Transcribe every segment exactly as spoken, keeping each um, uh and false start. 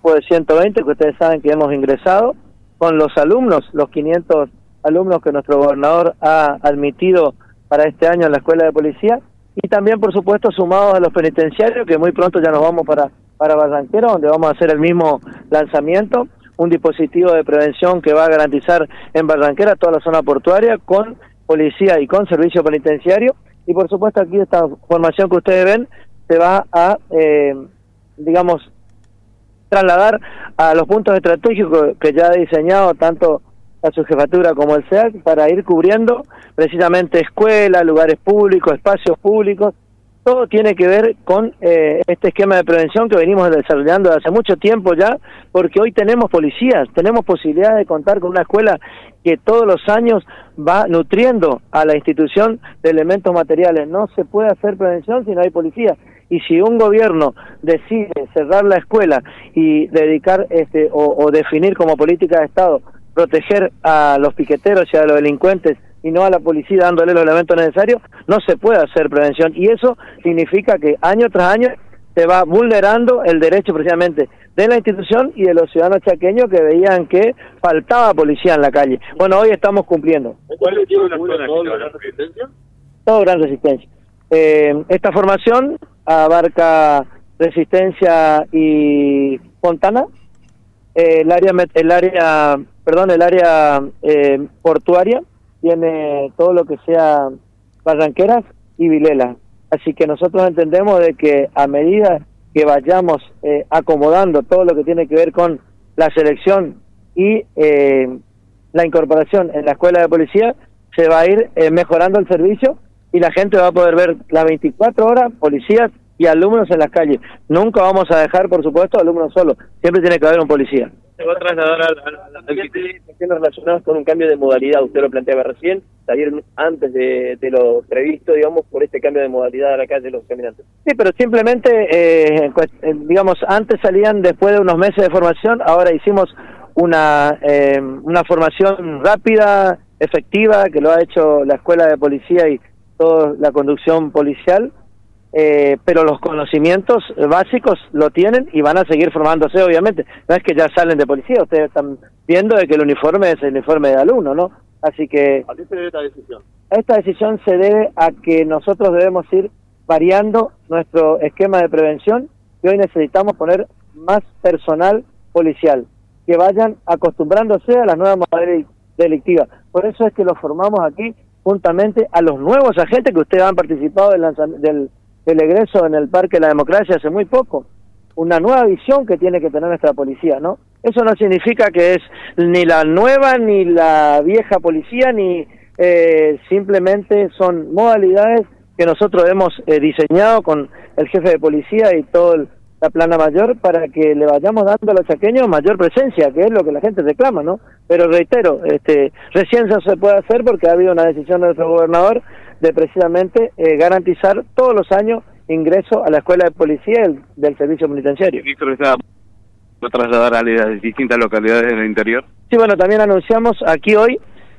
grupo de ciento veinte que ustedes saben que hemos ingresado, con los alumnos, los quinientos alumnos que nuestro gobernador ha admitido para este año en la Escuela de Policía, y también, por supuesto, sumados a los penitenciarios, que muy pronto ya nos vamos para, para Barranquera, donde vamos a hacer el mismo lanzamiento, un dispositivo de prevención que va a garantizar en Barranquera toda la zona portuaria, con policía y con servicio penitenciario, y por supuesto aquí esta formación que ustedes ven se va a, eh, digamos, trasladar a los puntos estratégicos que ya ha diseñado tanto la subjefatura como el C E A C para ir cubriendo precisamente escuelas, lugares públicos, espacios públicos. Todo tiene que ver con eh, este esquema de prevención que venimos desarrollando desde hace mucho tiempo ya, porque hoy tenemos policías, tenemos posibilidad de contar con una escuela que todos los años va nutriendo a la institución de elementos materiales. No se puede hacer prevención si no hay policía. Y si un gobierno decide cerrar la escuela y dedicar este o, o definir como política de Estado proteger a los piqueteros y a los delincuentes y no a la policía dándole los elementos necesarios, no se puede hacer prevención. Y eso significa que año tras año se va vulnerando el derecho precisamente de la institución y de los ciudadanos chaqueños que veían que faltaba policía en la calle. Bueno, hoy estamos cumpliendo. ¿Cuál es la zona todo gran resistencia? Todo gran resistencia. Eh, esta formación abarca Resistencia y Fontana, eh, el área, el área, perdón, el área eh, portuaria tiene todo lo que sea Barranqueras y Vilela. Así que nosotros entendemos de que a medida que vayamos eh, acomodando todo lo que tiene que ver con la selección y eh, la incorporación en la escuela de policía, se va a ir eh, mejorando el servicio y la gente va a poder ver las veinticuatro horas policías y alumnos en las calles. Nunca vamos a dejar, por supuesto, alumnos solos. Siempre tiene que haber un policía. Se va a trasladar a las cuestiones relacionadas con un cambio de modalidad. Usted lo planteaba recién, salieron antes de, de lo previsto, digamos, por este cambio de modalidad a la calle de los caminantes. Sí, pero simplemente, eh, digamos, antes salían después de unos meses de formación, ahora hicimos una, eh, una formación rápida, efectiva, que lo ha hecho la Escuela de Policía y toda la conducción policial. Eh, pero los conocimientos básicos lo tienen y van a seguir formándose, obviamente. No es que ya salen de policía, ustedes están viendo de que el uniforme es el uniforme de alumno, ¿no? Así que... ¿A qué se debe esta decisión? Esta decisión se debe a que nosotros debemos ir variando nuestro esquema de prevención y hoy necesitamos poner más personal policial, que vayan acostumbrándose a las nuevas modalidades delictivas. Por eso es que los formamos aquí juntamente a los nuevos agentes que ustedes han participado del lanzamiento del el egreso en el Parque de la Democracia hace muy poco, una nueva visión que tiene que tener nuestra policía, ¿no? Eso no significa que es ni la nueva ni la vieja policía, ni eh, simplemente son modalidades que nosotros hemos eh, diseñado con el jefe de policía y toda la plana mayor para que le vayamos dando a los chaqueños mayor presencia, que es lo que la gente reclama, ¿no? Pero reitero, este, recién eso se puede hacer porque ha habido una decisión de nuestro gobernador de precisamente eh, garantizar todos los años ingreso a la escuela de policía del, del servicio penitenciario. ¿Y esto está va a trasladar a las distintas localidades del interior? Sí, bueno, también anunciamos aquí hoy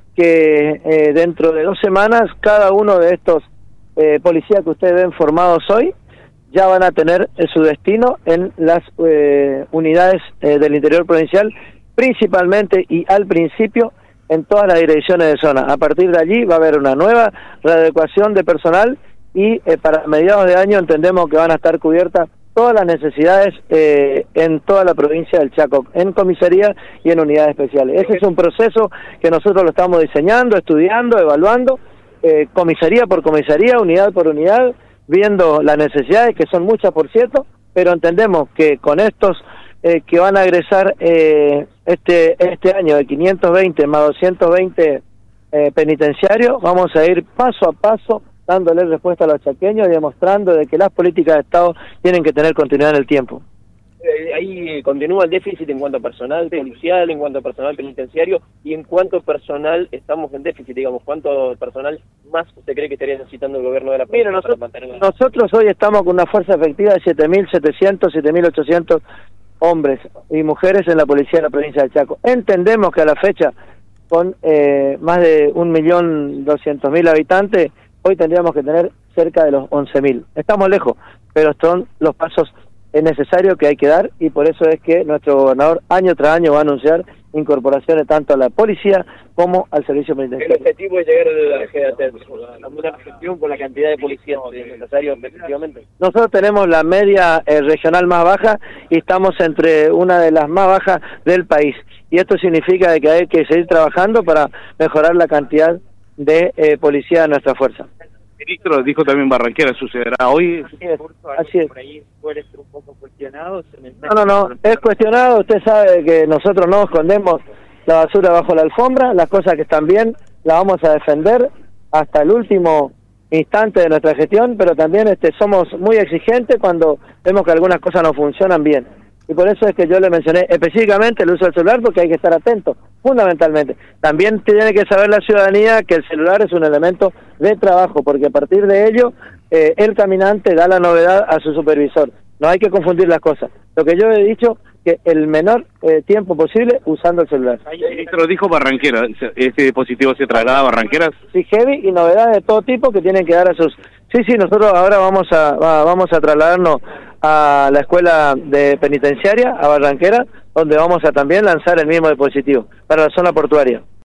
que eh, dentro de dos semanas cada uno de estos eh, policías que ustedes ven formados hoy ya van a tener eh, su destino en las eh, unidades eh, del interior provincial, principalmente y al principio en todas las direcciones de zona. A partir de allí va a haber una nueva readecuación de personal y eh, para mediados de año entendemos que van a estar cubiertas todas las necesidades eh, en toda la provincia del Chaco, en comisaría y en unidades especiales. Ese es un proceso que nosotros lo estamos diseñando, estudiando, evaluando, eh, comisaría por comisaría, unidad por unidad, viendo las necesidades, que son muchas por cierto, pero entendemos que con estos eh, que van a egresar eh, este este año de quinientos veinte más doscientos veinte eh, penitenciarios, vamos a ir paso a paso dándole respuesta a los chaqueños y demostrando de que las políticas de Estado tienen que tener continuidad en el tiempo. Eh, ahí continúa el déficit en cuanto a personal policial, en cuanto a personal penitenciario y en cuanto a personal estamos en déficit, digamos, ¿cuánto personal más usted cree que estaría necesitando el gobierno de la provincia? Mira, nosotros, nosotros hoy estamos con una fuerza efectiva de siete mil setecientos, siete mil ochocientos hombres y mujeres en la policía de la provincia de Chaco. Entendemos que a la fecha, con eh, más de un millón doscientos mil habitantes, hoy tendríamos que tener cerca de los once mil. Estamos lejos, pero son los pasos es necesario, que hay que dar, y por eso es que nuestro gobernador año tras año va a anunciar incorporaciones tanto a la policía como al servicio penitenciario. El objetivo es llegar a la G D A T, una gestión por la cantidad de policías necesarios efectivamente. Nosotros tenemos la media eh, regional más baja y estamos entre una de las más bajas del país, y esto significa de que hay que seguir trabajando para mejorar la cantidad de eh, policía de nuestra fuerza. Ministro, dijo también Barranquera, ¿sucederá hoy? Así es, así es. Por ahí puede ser un poco cuestionado. No, no, no, es cuestionado. Usted sabe que nosotros no escondemos la basura bajo la alfombra, las cosas que están bien las vamos a defender hasta el último instante de nuestra gestión, pero también este somos muy exigentes cuando vemos que algunas cosas no funcionan bien. Y por eso es que yo le mencioné específicamente el uso del celular, porque hay que estar atento, fundamentalmente. También tiene que saber la ciudadanía que el celular es un elemento de trabajo, porque a partir de ello, eh, el caminante da la novedad a su supervisor. No hay que confundir las cosas. Lo que yo he dicho, que el menor eh, tiempo posible usando el celular. Ministro, dijo Barranquera, ¿este dispositivo se traslada a Barranqueras? Sí, heavy y novedades de todo tipo que tienen que dar a sus... Sí, sí, nosotros ahora vamos a va, vamos a trasladarnos a la escuela de penitenciaria, a Barranquera, donde vamos a también lanzar el mismo dispositivo para la zona portuaria.